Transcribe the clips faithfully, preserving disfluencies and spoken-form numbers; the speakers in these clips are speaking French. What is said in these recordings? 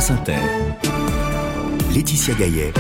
France Inter. Laetitia Gaillet,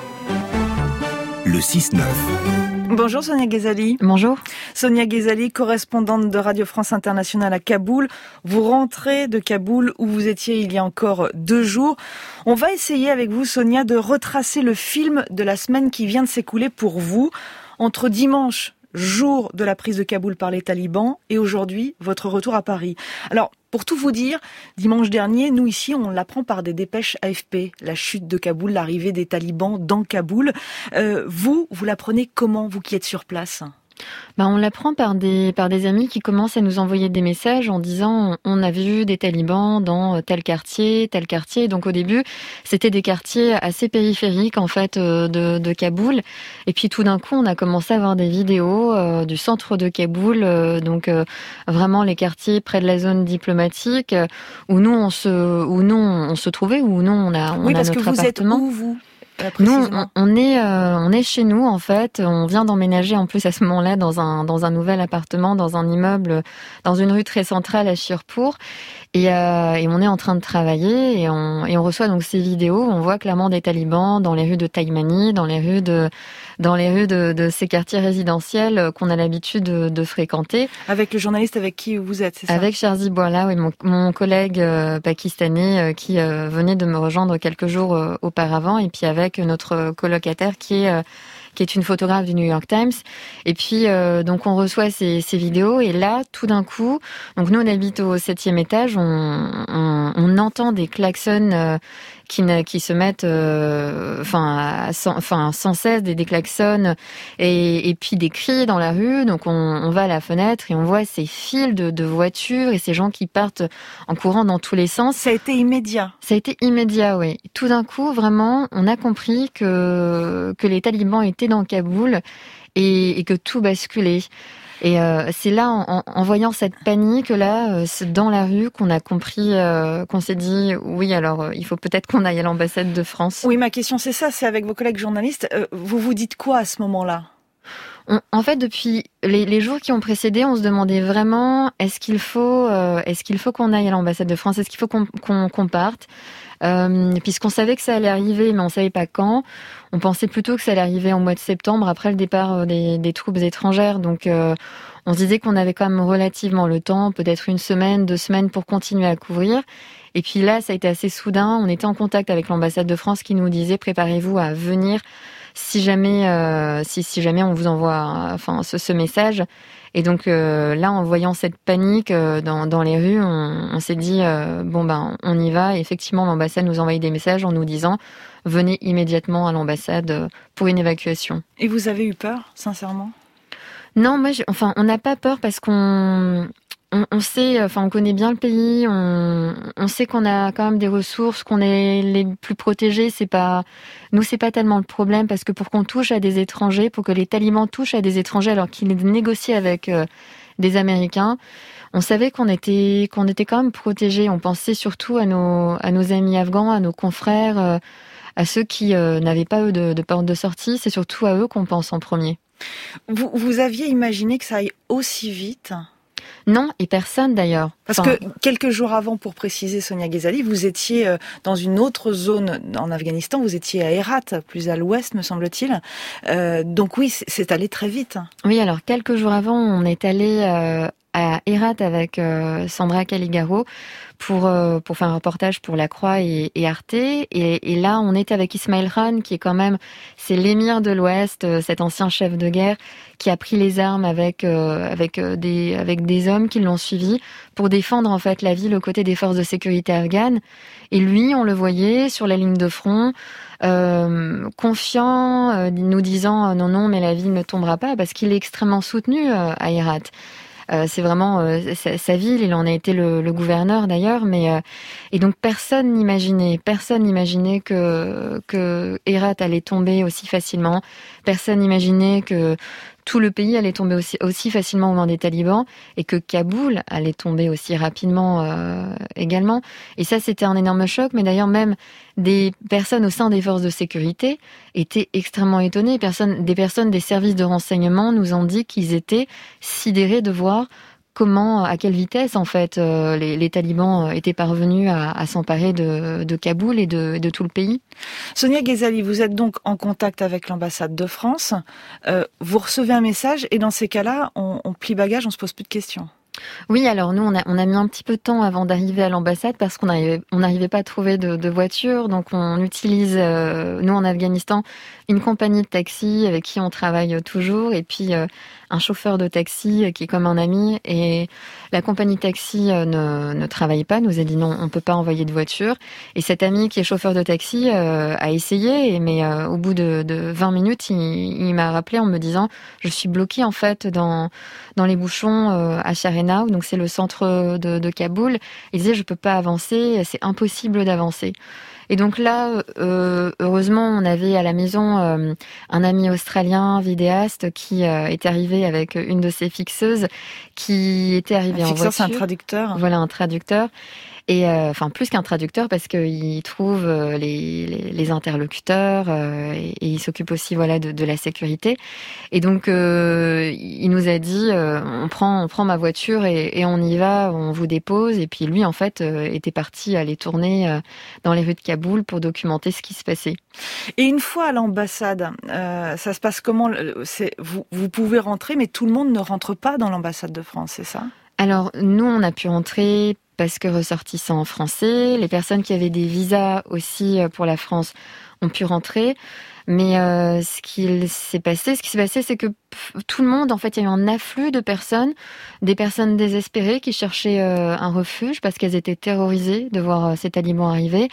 le six neuf. Bonjour Sonia Ghezali. Bonjour. Sonia Ghezali, correspondante de Radio France Internationale à Kaboul. Vous rentrez de Kaboul où vous étiez il y a encore deux jours. On va essayer avec vous, Sonia, de retracer le film de la semaine qui vient de s'écouler pour vous. Entre dimanche, jour de la prise de Kaboul par les talibans, et aujourd'hui, votre retour à Paris. Alors, pour tout vous dire, dimanche dernier, nous ici, on l'apprend par des dépêches A F P, la chute de Kaboul, l'arrivée des talibans dans Kaboul. Euh, vous, vous l'apprenez comment, vous qui êtes sur place ? Ben, on l'apprend par des, par des amis qui commencent à nous envoyer des messages en disant on a vu des talibans dans tel quartier, tel quartier. Donc au début, c'était des quartiers assez périphériques en fait de, de Kaboul. Et puis tout d'un coup, on a commencé à voir des vidéos euh, du centre de Kaboul, euh, donc euh, vraiment les quartiers près de la zone diplomatique euh, où nous on se, où nous on se trouvait, où nous on a, on oui, a parce notre que vous appartement. Êtes où vous ? Nous, on, on est, euh, on est chez nous en fait. On vient d'emménager en plus à ce moment-là dans un dans un nouvel appartement, dans un immeuble, dans une rue très centrale à Shirpour. Et, euh, et on est en train de travailler et on et on reçoit donc ces vidéos. On voit clairement des talibans dans les rues de Taïmani, dans les rues de dans les rues de, de ces quartiers résidentiels qu'on a l'habitude de, de fréquenter. Avec le journaliste avec qui vous êtes, c'est ça ? Avec Sherzi Bouala, oui, mon, mon collègue euh, pakistanais euh, qui euh, venait de me rejoindre quelques jours euh, auparavant, et puis avec notre colocataire qui est euh, qui est une photographe du New York Times. Et puis euh, donc on reçoit ces, ces vidéos et là tout d'un coup, donc nous on habite au septième étage, on, on, on entend des klaxons euh, qui, qui se mettent, euh, enfin, sans, enfin sans cesse des, des klaxons et, et puis des cris dans la rue. Donc on, on va à la fenêtre et on voit ces files de, de voitures et ces gens qui partent en courant dans tous les sens. Ça a été immédiat. Ça a été immédiat, oui. Tout d'un coup, vraiment, on a compris que que les talibans étaient dans Kaboul et, et que tout basculait. Et euh, c'est là, en, en voyant cette panique là, euh, dans la rue, qu'on a compris, euh, qu'on s'est dit, oui, alors euh, il faut peut-être qu'on aille à l'ambassade de France. Oui, ma question c'est ça, c'est avec vos collègues journalistes. Euh, vous vous dites quoi à ce moment-là ? On, en fait, depuis les, les jours qui ont précédé, on se demandait vraiment, est-ce qu'il faut, euh, est-ce qu'il faut qu'on aille à l'ambassade de France ? Est-ce qu'il faut qu'on, qu'on, qu'on parte ? Euh, puisqu'on savait que ça allait arriver, mais on savait pas quand. On pensait plutôt que ça allait arriver en mois de septembre, après le départ des, des troupes étrangères. Donc, euh, on se disait qu'on avait quand même relativement le temps, peut-être une semaine, deux semaines pour continuer à couvrir. Et puis là, ça a été assez soudain. On était en contact avec l'ambassade de France qui nous disait préparez-vous à venir si jamais, euh, si, si jamais on vous envoie, enfin, ce, ce message. Et donc euh, là, en voyant cette panique euh, dans, dans les rues, on, on s'est dit euh, bon ben on y va. Et effectivement, l'ambassade nous envoyait des messages en nous disant venez immédiatement à l'ambassade pour une évacuation. Et vous avez eu peur, sincèrement ? Non, moi, j'ai, enfin, on n'a pas peur parce qu'on on, on sait, enfin, on connaît bien le pays. On, on sait qu'on a quand même des ressources, qu'on est les plus protégés. C'est pas, nous, c'est pas tellement le problème parce que pour qu'on touche à des étrangers, pour que les talibans touchent à des étrangers alors qu'ils négocient avec euh, des Américains, on savait qu'on était qu'on était quand même protégés. On pensait surtout à nos à nos amis afghans, à nos confrères, euh, à ceux qui euh, n'avaient pas eux de, de porte de sortie. C'est surtout à eux qu'on pense en premier. Vous, vous aviez imaginé que ça aille aussi vite ? Non, et personne d'ailleurs. Parce enfin, que quelques jours avant, pour préciser, Sonia Ghezali, vous étiez dans une autre zone en Afghanistan, vous étiez à Herat, plus à l'ouest, me semble-t-il. Euh, donc oui, c'est, c'est allé très vite. Oui, alors quelques jours avant, on est allé euh, à Herat avec euh, Sandra Caligaro pour euh, pour faire un reportage pour La Croix et, et Arte. Et, et là, on était avec Ismail Khan, qui est quand même, c'est l'émir de l'Ouest, euh, cet ancien chef de guerre, qui a pris les armes avec euh, avec euh, des avec des hommes qui l'ont suivi pour défendre en fait la ville aux côtés des forces de sécurité afghanes. Et lui, on le voyait sur la ligne de front, euh, confiant, euh, nous disant non non, mais la ville ne tombera pas, parce qu'il est extrêmement soutenu euh, à Herat. Euh, c'est vraiment euh, sa, sa ville, il en a été le, le gouverneur d'ailleurs, mais euh, et donc personne n'imaginait, personne n'imaginait que que Herat allait tomber aussi facilement, personne n'imaginait que tout le pays allait tomber aussi, aussi facilement aux mains des talibans et que Kaboul allait tomber aussi rapidement euh, également. Et ça, c'était un énorme choc. Mais d'ailleurs, même des personnes au sein des forces de sécurité étaient extrêmement étonnées. Personne, des personnes des services de renseignement nous ont dit qu'ils étaient sidérés de voir comment, à quelle vitesse en fait euh, les, les talibans étaient parvenus à, à s'emparer de, de Kaboul et de, de tout le pays. Sonia Ghezali, vous êtes donc en contact avec l'ambassade de France. Euh, vous recevez un message et dans ces cas-là, on, on plie bagage, on se pose plus de questions. Oui, alors nous, on a, on a mis un petit peu de temps avant d'arriver à l'ambassade parce qu'on n'arrivait on n'arrivait pas à trouver de, de voiture. Donc, on utilise, euh, nous, en Afghanistan, une compagnie de taxi avec qui on travaille toujours et puis euh, un chauffeur de taxi qui est comme un ami. Et la compagnie de taxi euh, ne, ne travaille pas, nous a dit non, on ne peut pas envoyer de voiture. Et cet ami qui est chauffeur de taxi euh, a essayé, mais euh, au bout de, de vingt minutes, il, il m'a rappelé en me disant « Je suis bloqué en fait dans, dans les bouchons euh, à Sharenau ». Donc c'est le centre de, de Kaboul. Il disait je peux pas avancer, c'est impossible d'avancer. Et donc là, euh, heureusement, on avait à la maison euh, un ami australien vidéaste qui euh, était arrivé avec une de ses fixeuses, qui était arrivé un en fixeur, voiture. C'est un traducteur. Voilà, un traducteur. Et euh, enfin plus qu'un traducteur parce qu'il trouve euh, les, les, les interlocuteurs euh, et, et il s'occupe aussi voilà de, de la sécurité. Et donc euh, il nous a dit euh, on prend on prend ma voiture et, et on y va, on vous dépose. Et puis lui en fait euh, était parti aller tourner euh, dans les rues de Kaboul pour documenter ce qui se passait. Et une fois à l'ambassade, euh, ça se passe comment? C'est, vous, vous pouvez rentrer, mais tout le monde ne rentre pas dans l'ambassade de France, c'est ça? Alors nous on a pu entrer parce que ressortissants français, les personnes qui avaient des visas aussi pour la France ont pu rentrer. Mais euh, ce qui s'est passé, ce qui s'est passé, c'est que pff, tout le monde, en fait, il y a eu un afflux de personnes, des personnes désespérées qui cherchaient euh, un refuge parce qu'elles étaient terrorisées de voir euh, ces talibans arriver.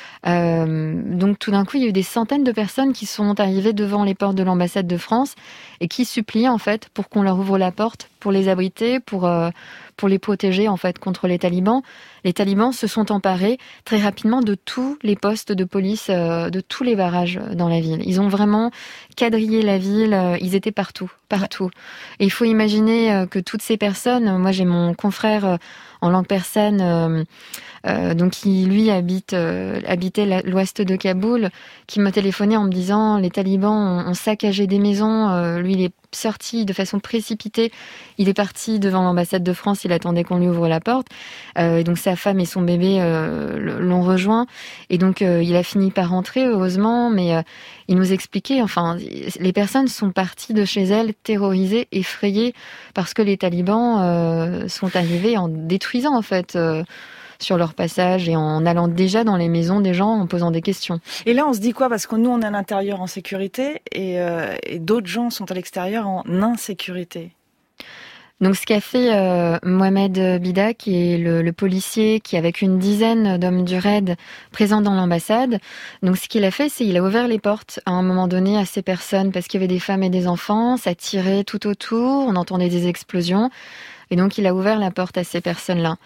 Euh, donc tout d'un coup, il y a eu des centaines de personnes qui sont arrivées devant les portes de l'ambassade de France et qui suppliaient en fait pour qu'on leur ouvre la porte, pour les abriter, pour euh, pour les protéger en fait contre les talibans. Les talibans se sont emparés très rapidement de tous les postes de police, euh, de tous les barrages dans la ville. Ils ont vraiment quadrillé la ville. Euh, ils étaient partout, partout. Et il faut imaginer euh, que toutes ces personnes. Moi, j'ai mon confrère euh, en langue persane. Euh, Euh, donc qui lui habite euh, habitait la, l'ouest de Kaboul, qui m'a téléphoné en me disant les talibans ont, ont saccagé des maisons. Euh, lui il est sorti de façon précipitée, il est parti devant l'ambassade de France, il attendait qu'on lui ouvre la porte. Euh, et donc sa femme et son bébé euh, l'ont rejoint. Et donc euh, il a fini par rentrer heureusement, mais euh, il nous expliquait, enfin les personnes sont parties de chez elles terrorisées, effrayées parce que les talibans euh, sont arrivés en détruisant en fait. Euh, sur leur passage et en allant déjà dans les maisons des gens en posant des questions. Et là, on se dit quoi? Parce que nous, on est à l'intérieur en sécurité et, euh, et d'autres gens sont à l'extérieur en insécurité. Donc ce qu'a fait euh, Mohamed Bida, qui est le, le policier qui, avec une dizaine d'hommes du raid présents dans l'ambassade, donc ce qu'il a fait, c'est qu'il a ouvert les portes à un moment donné à ces personnes parce qu'il y avait des femmes et des enfants, ça tirait tout autour, on entendait des explosions. Et donc, il a ouvert la porte à ces personnes-là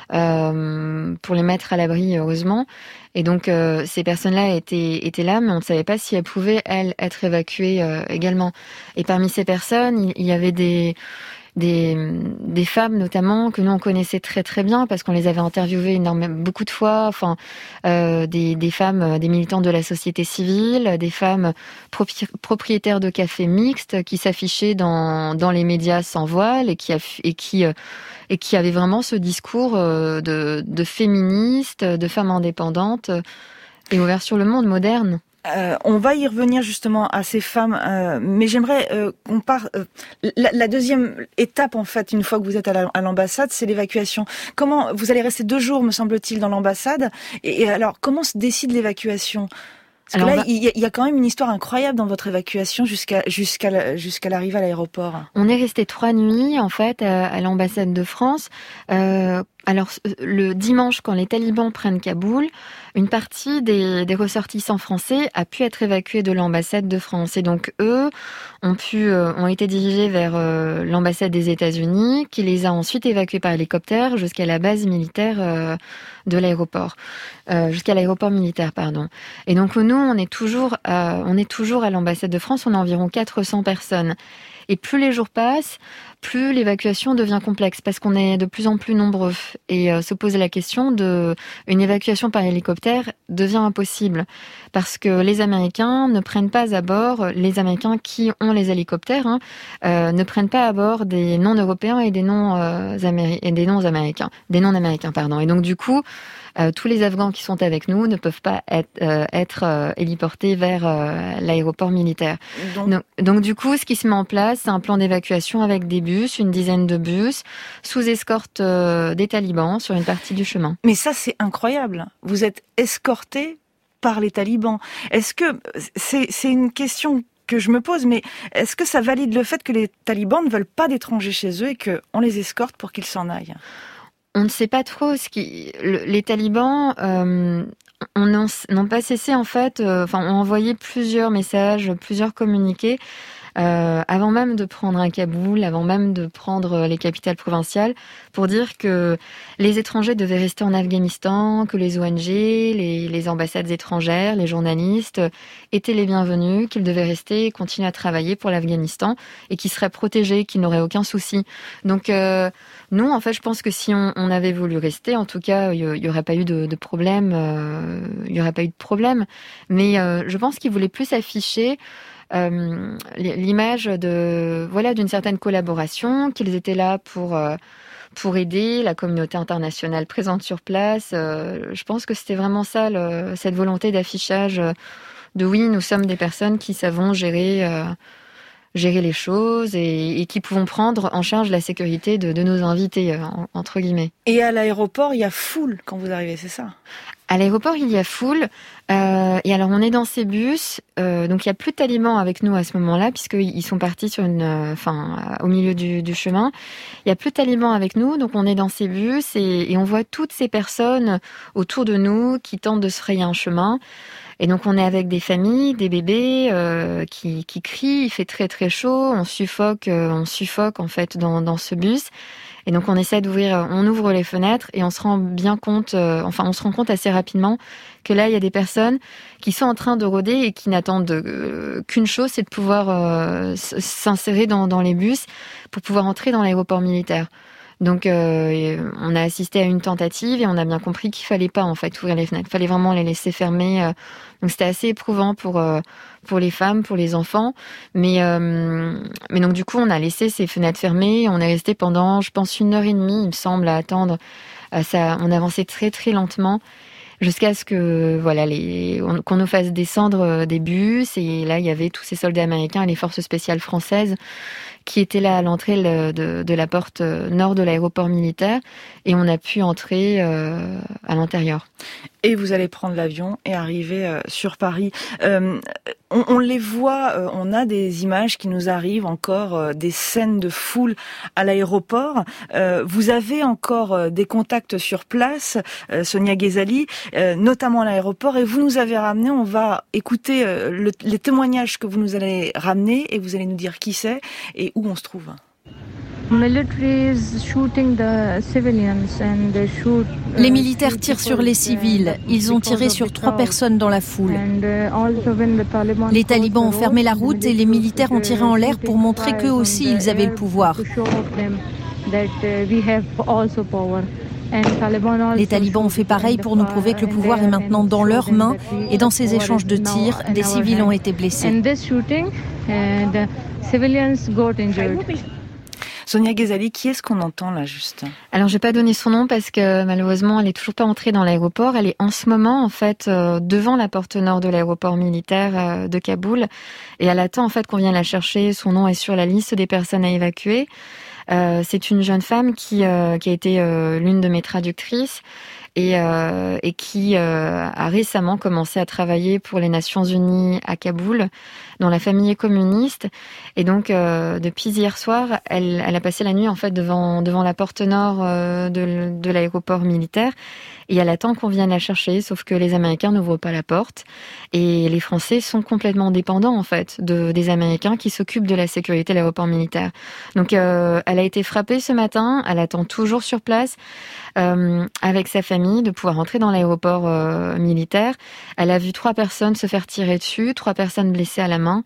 euh, pour les mettre à l'abri, heureusement. Et donc, euh, ces personnes-là étaient, étaient là, mais on ne savait pas si elles pouvaient, elles, être évacuées euh, également. Et parmi ces personnes, il, il y avait des... Des, des femmes notamment que nous on connaissait très très bien parce qu'on les avait interviewées énormément beaucoup de fois, enfin euh, des, des femmes, des militantes de la société civile, des femmes propri- propriétaires de cafés mixtes qui s'affichaient dans dans les médias sans voile et qui aff- et qui euh, et qui avaient vraiment ce discours euh, de de féministes, de femmes indépendantes et ouvert sur le monde moderne. Euh, on va y revenir justement à ces femmes, euh, mais j'aimerais euh, qu'on part. Euh, la, la deuxième étape, en fait, une fois que vous êtes à, la, à l'ambassade, c'est l'évacuation. Comment vous allez rester deux jours, me semble-t-il, dans l'ambassade. Et, et alors, comment se décide l'évacuation? Parce que alors là, va... il, y a, il y a quand même une histoire incroyable dans votre évacuation jusqu'à jusqu'à la, jusqu'à l'arrivée à l'aéroport. On est resté trois nuits en fait à, à l'ambassade de France. Euh, alors le dimanche, quand les talibans prennent Kaboul, une partie des, des ressortissants français a pu être évacuée de l'ambassade de France. Et donc eux ont pu euh, ont été dirigés vers euh, l'ambassade des États-Unis, qui les a ensuite évacués par hélicoptère jusqu'à la base militaire euh, de l'aéroport, euh, jusqu'à l'aéroport militaire, pardon. Et donc nous, on est toujours, à, on est toujours à l'ambassade de France. On a environ quatre cents personnes. Et plus les jours passent, plus l'évacuation devient complexe parce qu'on est de plus en plus nombreux. Et euh, se poser la question de une évacuation par hélicoptère devient impossible parce que les Américains ne prennent pas à bord, les Américains qui ont les hélicoptères, hein, euh, ne prennent pas à bord des non-européens et des non-améri- et des non-américains, des non-américains, pardon. Et donc du coup, Euh, tous les Afghans qui sont avec nous ne peuvent pas être, euh, être euh, héliportés vers euh, l'aéroport militaire. Donc... donc, donc du coup, ce qui se met en place, c'est un plan d'évacuation avec des bus, une dizaine de bus, sous escorte euh, des talibans sur une partie du chemin. Mais ça, c'est incroyable. Vous êtes escortés par les talibans. Est-ce que c'est, c'est une question que je me pose, mais est-ce que ça valide le fait que les talibans ne veulent pas d'étrangers chez eux et qu'on les escorte pour qu'ils s'en aillent ? On ne sait pas trop ce qui. Le, les talibans euh, n'ont pas cessé en fait. Euh, enfin, ont envoyé plusieurs messages, plusieurs communiqués euh, avant même de prendre un Kaboul, avant même de prendre les capitales provinciales, pour dire que les étrangers devaient rester en Afghanistan, que les O N G, les, les ambassades étrangères, les journalistes étaient les bienvenus, qu'ils devaient rester et continuer à travailler pour l'Afghanistan et qu'ils seraient protégés, qu'ils n'auraient aucun souci. Donc euh, nous, en fait, je pense que si on, on avait voulu rester, en tout cas, il n'y aurait pas eu de, de problème. Euh, il n'y aurait pas eu de problème. Mais euh, je pense qu'ils voulaient plus afficher euh, l'image de voilà d'une certaine collaboration, qu'ils étaient là pour euh, pour aider la communauté internationale présente sur place. Euh, je pense que c'était vraiment ça, le, cette volonté d'affichage de oui, nous sommes des personnes qui savons gérer. Euh, gérer les choses et, et qui pouvons prendre en charge la sécurité de, de nos invités, en, entre guillemets. Et à l'aéroport, il y a foule quand vous arrivez, c'est ça ? À l'aéroport, il y a foule. Euh, et alors, on est dans ces bus. Euh, donc, il n'y a plus de talibans avec nous à ce moment-là, puisqu'ils sont partis sur une, enfin, euh, au milieu du, du chemin. Il n'y a plus de talibans avec nous. Donc, on est dans ces bus et, et on voit toutes ces personnes autour de nous qui tentent de se frayer un chemin. Et donc on est avec des familles, des bébés euh, qui, qui crient, il fait très très chaud, on suffoque, euh, on suffoque en fait dans, dans ce bus. Et donc on essaie d'ouvrir, on ouvre les fenêtres et on se rend bien compte, euh, enfin on se rend compte assez rapidement que là il y a des personnes qui sont en train de rôder et qui n'attendent euh, qu'une chose, c'est de pouvoir euh, s'insérer dans, dans les bus pour pouvoir entrer dans l'aéroport militaire. Donc, euh, on a assisté à une tentative et on a bien compris qu'il fallait pas en fait ouvrir les fenêtres. Il fallait vraiment les laisser fermer. Euh, donc, c'était assez éprouvant pour euh, pour les femmes, pour les enfants. Mais euh, mais donc du coup, on a laissé ces fenêtres fermées. On est resté pendant, je pense, une heure et demie, il me semble, à attendre. Euh, ça, on avançait très très lentement jusqu'à ce que voilà les on, qu'on nous fasse descendre des bus. Et là, il y avait tous ces soldats américains et les forces spéciales françaises qui était là à l'entrée de, de la porte nord de l'aéroport militaire et on a pu entrer euh, à l'intérieur. Et vous allez prendre l'avion et arriver euh, sur Paris. Euh, on, on les voit, euh, on a des images qui nous arrivent encore, euh, des scènes de foule à l'aéroport. Euh, vous avez encore euh, des contacts sur place, euh, Sonia Ghezali, euh, notamment à l'aéroport, et vous nous avez ramené, on va écouter euh, le, les témoignages que vous nous allez ramener et vous allez nous dire qui c'est et où on se trouve. Les militaires tirent sur les civils. Ils ont tiré sur trois personnes dans la foule. Les talibans ont fermé la route et les militaires ont tiré en l'air pour montrer qu'eux aussi ils avaient le pouvoir. Les talibans ont fait pareil pour nous prouver que le pouvoir est maintenant dans leurs mains et dans ces échanges de tirs, des civils ont été blessés. Sonia Ghezali, qui est-ce qu'on entend là juste ? Alors, je vais pas donner son nom parce que malheureusement, elle est toujours pas entrée dans l'aéroport. Elle est en ce moment en fait euh, devant la porte nord de l'aéroport militaire euh, de Kaboul et elle attend en fait qu'on vienne la chercher. Son nom est sur la liste des personnes à évacuer. Euh, c'est une jeune femme qui euh, qui a été euh, l'une de mes traductrices. Et, euh, et qui euh, a récemment commencé à travailler pour les Nations Unies à Kaboul, dont la famille est communiste. Et donc, euh, depuis hier soir, elle, elle a passé la nuit en fait devant devant la porte nord euh, de, de l'aéroport militaire. Et elle attend qu'on vienne la chercher, sauf que les Américains n'ouvrent pas la porte. Et les Français sont complètement dépendants en fait de des Américains qui s'occupent de la sécurité de l'aéroport militaire. Donc, euh, elle a été frappée ce matin. Elle attend toujours sur place. Euh, avec sa famille, de pouvoir entrer dans l'aéroport euh, militaire. Elle a vu trois personnes se faire tirer dessus, trois personnes blessées à la main.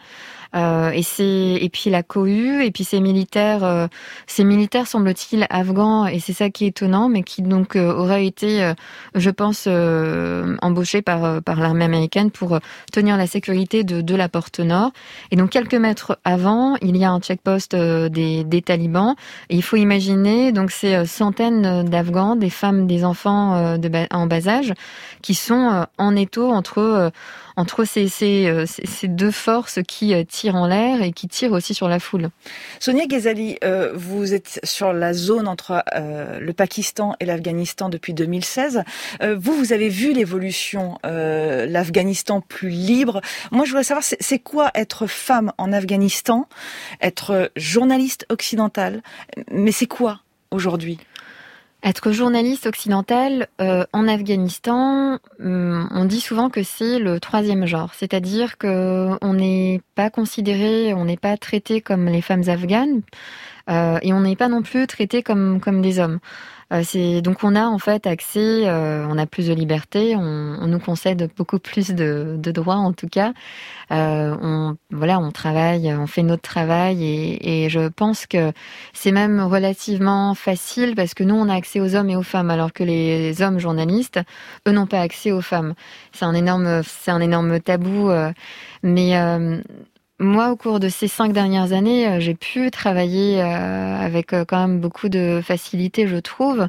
Euh, et c'est et puis la cohue et puis ces militaires, euh, ces militaires semble-t-il afghans et c'est ça qui est étonnant, mais qui donc euh, auraient été, euh, je pense, euh, embauchés par euh, par l'armée américaine pour euh, tenir la sécurité de de la porte nord. Et donc quelques mètres avant, il y a un checkpost euh, des des talibans. Et il faut imaginer donc ces euh, centaines d'Afghans, des femmes, des enfants euh, de ba- en bas âge, qui sont euh, en étau entre euh, entre ces, ces, ces, ces deux forces qui tirent en l'air et qui tirent aussi sur la foule. Sonia Ghezali, euh, vous êtes sur la zone entre euh, le Pakistan et l'Afghanistan depuis deux mille seize. Euh, vous, vous avez vu l'évolution, euh, l'Afghanistan plus libre. Moi, je voudrais savoir, c'est, c'est quoi être femme en Afghanistan, être journaliste occidentale, mais c'est quoi aujourd'hui ? Être journaliste occidental euh, en Afghanistan, on dit souvent que c'est le troisième genre, c'est-à-dire que on n'est pas considéré, on n'est pas traité comme les femmes afghanes euh, et on n'est pas non plus traité comme comme des hommes. Euh, c'est donc on a en fait accès, euh, on a plus de liberté, on, on nous concède beaucoup plus de, de droits en tout cas. Euh, on voilà, on travaille, on fait notre travail et, et je pense que c'est même relativement facile parce que nous on a accès aux hommes et aux femmes alors que les hommes journalistes, eux n'ont pas accès aux femmes. C'est un énorme, c'est un énorme tabou, euh, mais euh, moi, au cours de ces cinq dernières années, j'ai pu travailler avec quand même beaucoup de facilité, je trouve,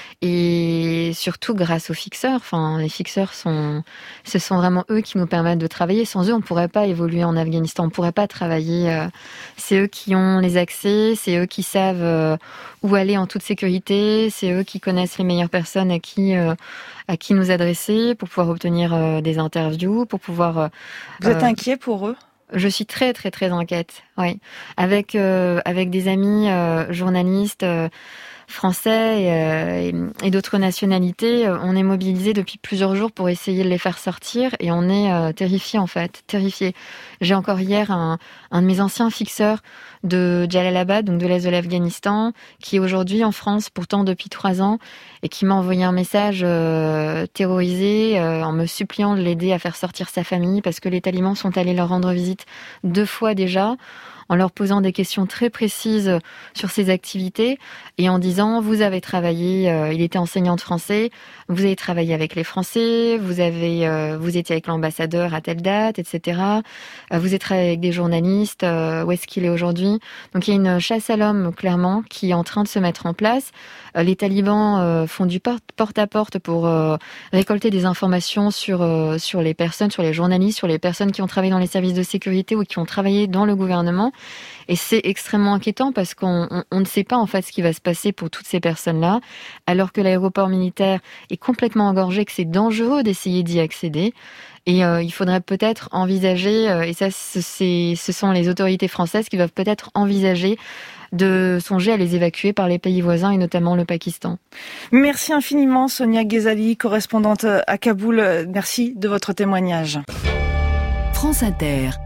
et surtout grâce aux fixeurs. Enfin, les fixeurs sont, ce sont vraiment eux qui nous permettent de travailler. Sans eux, on pourrait pas évoluer en Afghanistan, on pourrait pas travailler. C'est eux qui ont les accès, c'est eux qui savent où aller en toute sécurité, c'est eux qui connaissent les meilleures personnes à qui, à qui nous adresser pour pouvoir obtenir des interviews, pour pouvoir. Vous êtes inquiet pour eux ? Je suis très très très inquiète, oui. Avec euh, avec des amis euh, journalistes euh, français et, euh, et, et d'autres nationalités, euh, on est mobilisés depuis plusieurs jours pour essayer de les faire sortir et on est euh, terrifiés en fait, terrifiés. J'ai encore hier un, un de mes anciens fixeurs de Jalalabad, donc de l'est de l'Afghanistan, qui est aujourd'hui en France, pourtant depuis trois ans, et qui m'a envoyé un message euh, terrorisé euh, en me suppliant de l'aider à faire sortir sa famille parce que les talibans sont allés leur rendre visite deux fois déjà, en leur posant des questions très précises sur ses activités et en disant vous avez travaillé, euh, il était enseignant de français, vous avez travaillé avec les Français, vous avez, euh, vous étiez avec l'ambassadeur à telle date, et cetera. Euh, vous êtes travaillé avec des journalistes, euh, où est-ce qu'il est aujourd'hui ? Donc il y a une chasse à l'homme clairement qui est en train de se mettre en place. Euh, les talibans euh, font du porte-à-porte pour euh, récolter des informations sur euh, sur les personnes, sur les journalistes, sur les personnes qui ont travaillé dans les services de sécurité ou qui ont travaillé dans le gouvernement. Et c'est extrêmement inquiétant parce qu'on on, on ne sait pas en fait ce qui va se passer pour toutes ces personnes-là, alors que l'aéroport militaire est complètement engorgé, que c'est dangereux d'essayer d'y accéder. Et euh, il faudrait peut-être envisager, euh, et ça c'est, ce sont les autorités françaises qui doivent peut-être envisager de songer à les évacuer par les pays voisins et notamment le Pakistan. Merci infiniment Sonia Ghezali, correspondante à Kaboul. Merci de votre témoignage. France Inter.